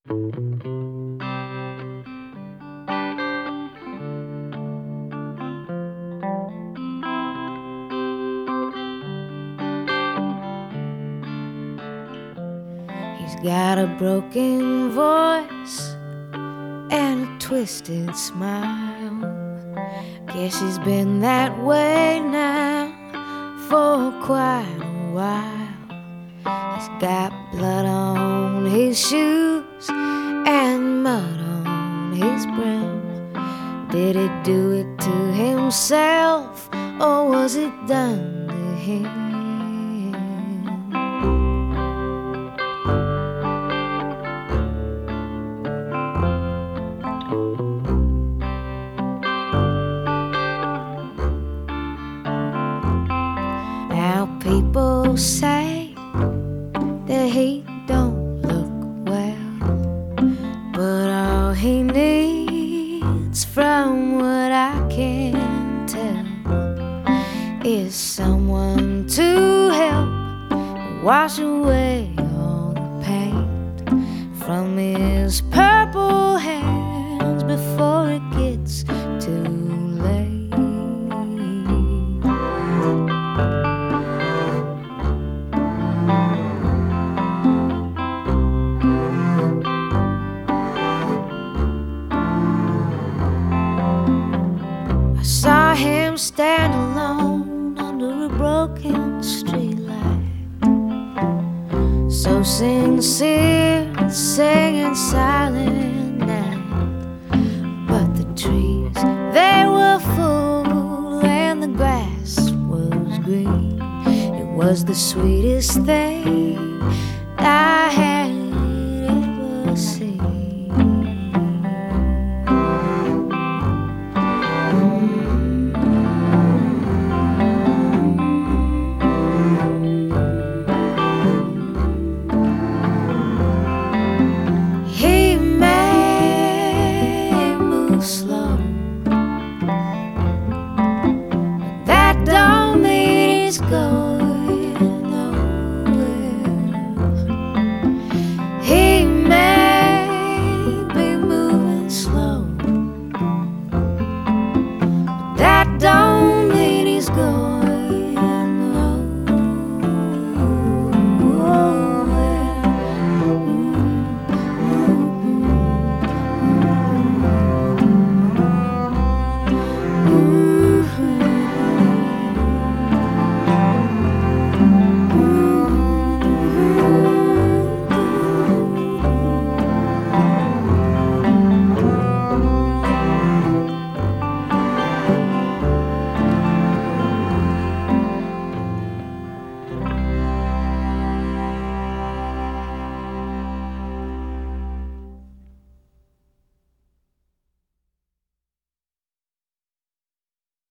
He's got a broken voice and a twisted smile. Guess he's been that way now for quite a while. He's got blood on his shoes and mud on his brim. Did he do it to himself, or was it done to him? Now people say that he don't look well, but all he needs, from what I can tell, is someone to help wash away all the paint from his purple hands before it gets too late. I saw him stand alone under a broken streetlight, so sincere, singing silent night. But the trees, they were full and the grass was green. It was the sweetest thing